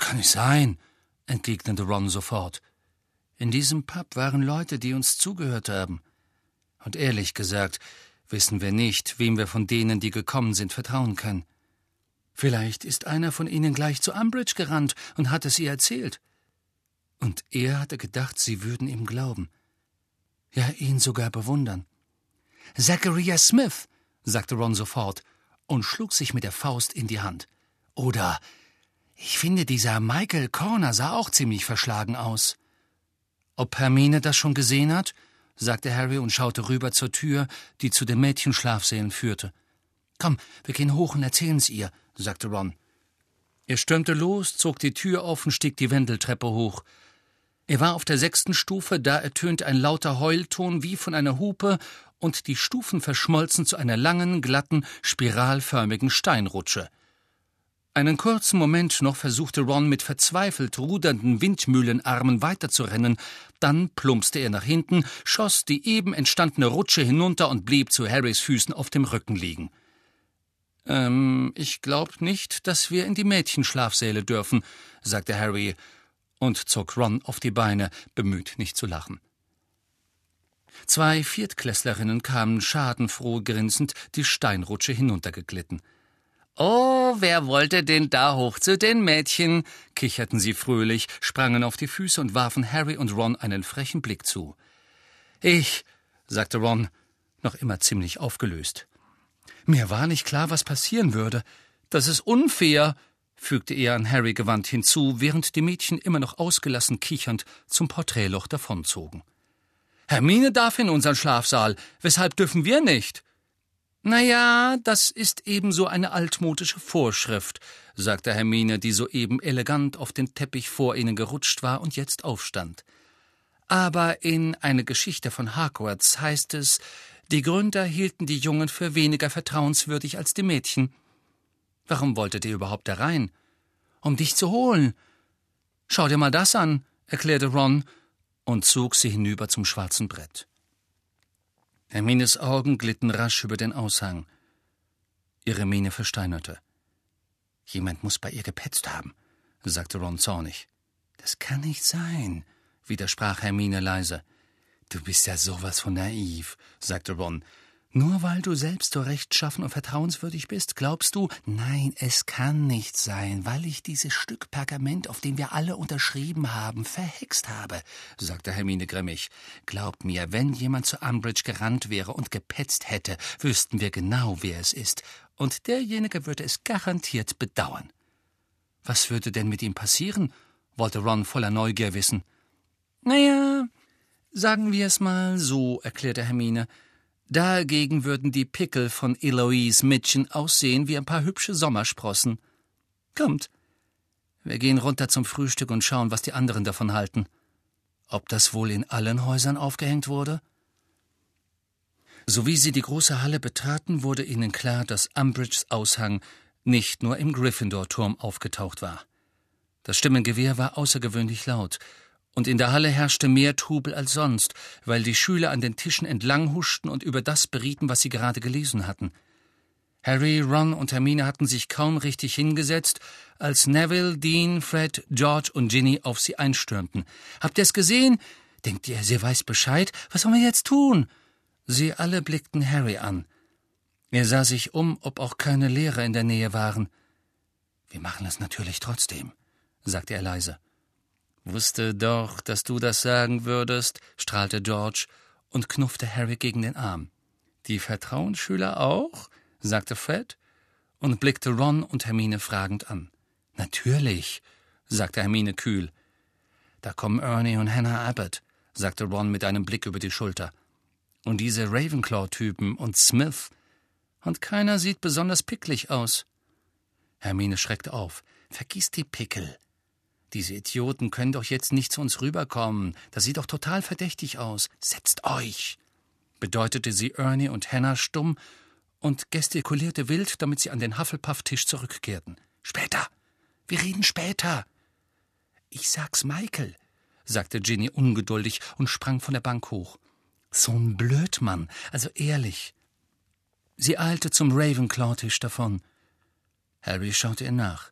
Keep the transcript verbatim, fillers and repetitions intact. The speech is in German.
kann nicht sein«, entgegnete Ron sofort. »In diesem Pub waren Leute, die uns zugehört haben. Und ehrlich gesagt, wissen wir nicht, wem wir von denen, die gekommen sind, vertrauen können. Vielleicht ist einer von ihnen gleich zu Umbridge gerannt und hat es ihr erzählt. Und er hatte gedacht, sie würden ihm glauben. Ja, ihn sogar bewundern. »Zachariah Smith«, sagte Ron sofort und schlug sich mit der Faust in die Hand. »Oder, ich finde, dieser Michael Corner sah auch ziemlich verschlagen aus.« »Ob Hermine das schon gesehen hat?« sagte Harry und schaute rüber zur Tür, die zu den Mädchenschlafsälen führte. »Komm, wir gehen hoch und erzählen's ihr«, sagte Ron. Er stürmte los, zog die Tür auf und stieg die Wendeltreppe hoch. Er war auf der sechsten Stufe, da ertönte ein lauter Heulton wie von einer Hupe, und die Stufen verschmolzen zu einer langen, glatten, spiralförmigen Steinrutsche. Einen kurzen Moment noch versuchte Ron mit verzweifelt rudernden Windmühlenarmen weiterzurennen, dann plumpste er nach hinten, schoss die eben entstandene Rutsche hinunter und blieb zu Harrys Füßen auf dem Rücken liegen. »Ähm, ich glaub nicht, dass wir in die Mädchenschlafsäle dürfen«, sagte Harry und zog Ron auf die Beine, bemüht, nicht zu lachen. Zwei Viertklässlerinnen kamen schadenfroh grinsend die Steinrutsche hinuntergeglitten. »Oh, wer wollte denn da hoch zu den Mädchen?« kicherten sie fröhlich, sprangen auf die Füße und warfen Harry und Ron einen frechen Blick zu. »Ich«, sagte Ron, noch immer ziemlich aufgelöst. »Mir war nicht klar, was passieren würde. Das ist unfair«, fügte er an Harry gewandt hinzu, während die Mädchen immer noch ausgelassen kichernd zum Porträtloch davonzogen. »Hermine darf in unseren Schlafsaal. Weshalb dürfen wir nicht?« »Na ja, das ist ebenso eine altmodische Vorschrift«, sagte Hermine, die soeben elegant auf den Teppich vor ihnen gerutscht war und jetzt aufstand. »Aber in »Eine Geschichte von Hogwarts« heißt es, die Gründer hielten die Jungen für weniger vertrauenswürdig als die Mädchen. Warum wolltet ihr überhaupt da rein? Um dich zu holen. Schau dir mal das an«, erklärte Ron und zog sie hinüber zum schwarzen Brett. Hermines Augen glitten rasch über den Aushang. Ihre Miene versteinerte. »Jemand muss bei ihr gepetzt haben«, sagte Ron zornig. »Das kann nicht sein«, widersprach Hermine leise. »Du bist ja sowas von naiv«, sagte Ron. »Nur weil du selbst so rechtschaffen und vertrauenswürdig bist, glaubst du, nein, es kann nicht sein, weil ich dieses Stück Pergament, auf dem wir alle unterschrieben haben, verhext habe«, sagte Hermine grimmig. »Glaub mir, wenn jemand zu Umbridge gerannt wäre und gepetzt hätte, wüssten wir genau, wer es ist, und derjenige würde es garantiert bedauern.« »Was würde denn mit ihm passieren?«, wollte Ron voller Neugier wissen. »Naja, sagen wir es mal so«, erklärte Hermine. »Dagegen würden die Pickel von Eloise Mitchen aussehen wie ein paar hübsche Sommersprossen. Kommt, wir gehen runter zum Frühstück und schauen, was die anderen davon halten. Ob das wohl in allen Häusern aufgehängt wurde?« Sowie sie die große Halle betraten, wurde ihnen klar, dass Umbridges Aushang nicht nur im Gryffindor-Turm aufgetaucht war. Das Stimmengewehr war außergewöhnlich laut, und in der Halle herrschte mehr Trubel als sonst, weil die Schüler an den Tischen entlang huschten und über das berieten, was sie gerade gelesen hatten. Harry, Ron und Hermine hatten sich kaum richtig hingesetzt, als Neville, Dean, Fred, George und Ginny auf sie einstürmten. »Habt ihr's gesehen? Denkt ihr, sie weiß Bescheid? Was sollen wir jetzt tun?« Sie alle blickten Harry an. Er sah sich um, ob auch keine Lehrer in der Nähe waren. »Wir machen es natürlich trotzdem«, sagte er leise. »Wusste doch, dass du das sagen würdest«, strahlte George und knuffte Harry gegen den Arm. »Die Vertrauensschüler auch?«, sagte Fred und blickte Ron und Hermine fragend an. »Natürlich«, sagte Hermine kühl. »Da kommen Ernie und Hannah Abbott«, sagte Ron mit einem Blick über die Schulter. »Und diese Ravenclaw-Typen und Smith. Und keiner sieht besonders picklig aus.« Hermine schreckte auf. »Vergiss die Pickel. Diese Idioten können doch jetzt nicht zu uns rüberkommen. Das sieht doch total verdächtig aus. Setzt euch«, bedeutete sie Ernie und Hannah stumm und gestikulierte wild, damit sie an den Hufflepuff-Tisch zurückkehrten. »Später. Wir reden später.« »Ich sag's Michael«, sagte Ginny ungeduldig und sprang von der Bank hoch. »So ein Blödmann, also ehrlich.« Sie eilte zum Ravenclaw-Tisch davon. Harry schaute ihr nach.